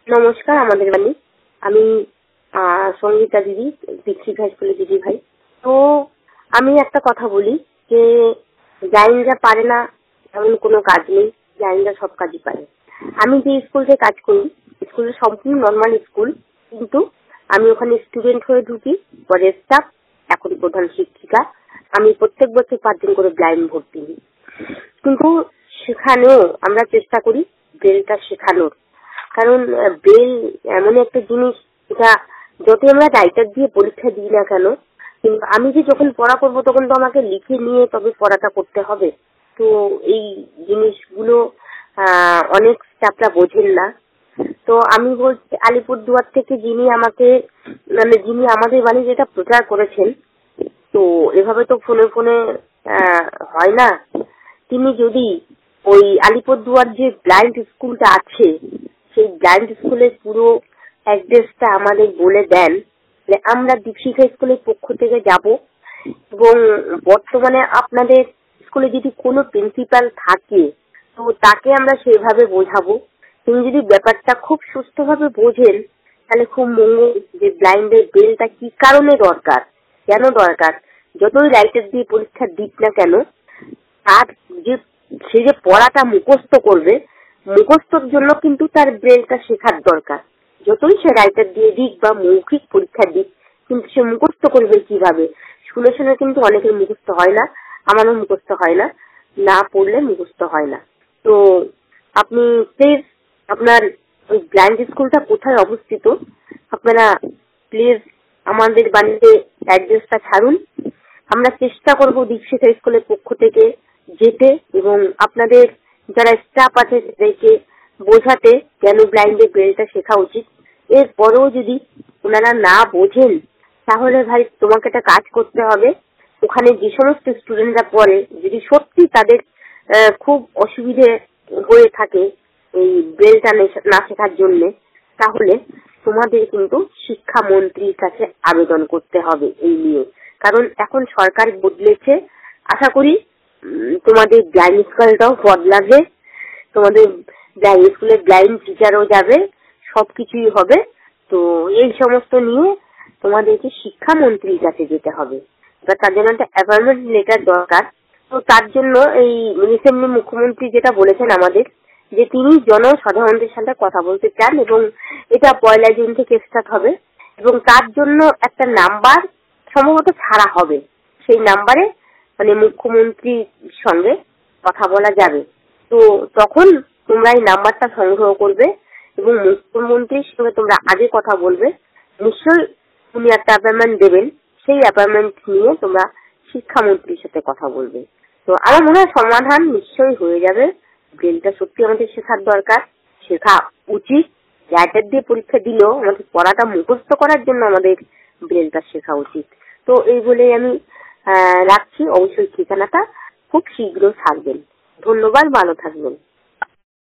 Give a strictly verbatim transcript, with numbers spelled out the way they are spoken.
নমস্কার, আমাদের বাড়ি। আমি সঙ্গীতা দিদি, দীক্ষিত হাই স্কুলের দিদি ভাই। তো আমি একটা কথা বলি যে জাইনরা পারে না এমন কোনো কাজ নেই, জাইনরা সব কাজই পারে। আমি যে স্কুলে কাজ করি, স্কুলে সম্পূর্ণ নর্মাল স্কুল, কিন্তু আমি ওখানে স্টুডেন্ট হয়ে ঢুকি, পরে স্টাফ, এখন প্রধান শিক্ষিকা। আমি প্রত্যেক বছর পাঁচজন করে ব্লাইন্ড ভর্তি নিই, কিন্তু সেখানেও আমরা চেষ্টা করি ব্রেলটা শেখানোর। কারণ ব্রেল এমন একটা জিনিস, এটা যত আমরা রাইটার দিয়ে পরীক্ষা দিই না কেন, কিন্তু আমি যে যখন পড়া করবো তখন তো আমাকে লিখে নিয়ে তবে পড়াটা করতে হবে। তো এই জিনিসগুলো আহ অনেক স্টাফরা বোঝেন না। তো আমি বলছি, আলিপুরদুয়ার থেকে যিনি আমাকে মানে যিনি আমাদের বাড়ি যেটা প্রচার করেছেন, তো এভাবে তো ফোনে ফোনে হয় না। তিনি যদি ওই আলিপুরদুয়ার যে ব্লাইন্ড স্কুলটা আছে, সেই ব্লাইন্ড স্কুলের পুরো অ্যাড্রেসটা আমাদের বলে দেন, আমরা দীক্ষিত স্কুলের পক্ষ থেকে যাব। এবং বর্তমানে আপনাদের স্কুলে যদি কোনো প্রিন্সিপাল থাকে, তো তাকে আমরা সেভাবে বোঝাবো। তিনি যদি ব্যাপারটা খুব সুস্থভাবে বোঝেন, তাহলে খুব মঙ্গল। যে ব্লাইন্ডের ব্রেলটা কি কারণে দরকার, কেন দরকার, যতই রাইটার দিয়ে পরীক্ষা দিক না কেন, তার যে সে যে পড়াটা মুখস্থ করবে, মুখস্থর জন্য কিন্তু তার ব্রেলটা শেখার দরকার। যতই সে রাইটার দিয়ে দিক বা মৌখিক পরীক্ষা দিক, কিন্তু সে মুখস্থ করবে কিভাবে? শুনে শুনে কিন্তু অনেকের মুখস্থ হয় না, আমারও মুখস্থ হয় না, না পড়লে মুখস্থ হয় না। তো আপনি প্লিজ আপনার ওই ব্লাইন্ড স্কুলটা কোথায় অবস্থিত, আপনারা প্লিজ আমাদের বাড়িতে অ্যাড্রেসটা ছাড়ুন। আমরা চেষ্টা করব দীক্ষিত স্কুলের পক্ষ থেকে যেতে এবং আপনাদের যারা স্টাফ আছে তাদেরকে বোঝাতে কেন ব্লাইন্ডে ব্রেলটা শেখা উচিত। এরপরেও যদি ওনারা না বোঝেন, তাহলে ভাই তোমাকে একটা কাজ করতে হবে। ওখানে যে সমস্ত স্টুডেন্টরা পড়ে, যদি সত্যি তাদের খুব অসুবিধে হয়ে থাকে এই ব্রেলটা না শেখার জন্য, তাহলে তোমাদের কিন্তু শিক্ষামন্ত্রীর কাছে আবেদন করতে হবে এই নিয়ে। কারণ এখন সরকার বদলেছে, আশা করি তোমাদের ব্লাইন্ড স্কুলটাও বদলাবে, তোমাদের ব্লাইন্ড স্কুলে ব্লাইন্ড টিচারও যাবে, সবকিছুই হবে। তো এই সমস্ত নিয়ে তোমাদেরকে শিক্ষামন্ত্রীর কাছে যেতে হবে। তার জন্য একটা অ্যাপয়েন্টমেন্ট লেটার দরকার। তো তার জন্য এই রিসেন্টলি মুখ্যমন্ত্রী যেটা বলেছেন আমাদের, যে তিনি জনসাধারণদের সাথে কথা বলতে চান এবং এটা পয়লা জুন থেকে স্টার্ট হবে এবং তার জন্য একটা নাম্বার সম্ভবত ছাড়া হবে। সেই নাম্বারে মানে মুখ্যমন্ত্রীর সঙ্গে কথা বলা যাবে। তো তখন তোমরা এই নাম্বারটা সংগ্রহ করবে এবং মুখ্যমন্ত্রীর সঙ্গে তোমরা আগে কথা বলবে। নিশ্চয়ই উনি একটা অ্যাপয়েন্টমেন্ট দেবেন, সেই অ্যাপয়েন্টমেন্ট নিয়ে তোমরা শিক্ষামন্ত্রীর সাথে কথা বলবে। তো আমার মনে হয় সমাধান নিশ্চয়ই হয়ে যাবে। ব্রেলটা সত্যি আমাদের শেখার দরকার, শেখা উচিত। রাইটার দিয়ে পরীক্ষা দিলেও আমাদের পড়াটা মুখস্থ করার জন্য আমাদের ব্রেলটা শেখা উচিত। তো এই বলেই আমি রাখছি। অবশ্যই ঠিকানাটা খুব শীঘ্র থাকবেন। ধন্যবাদ, ভালো থাকবেন।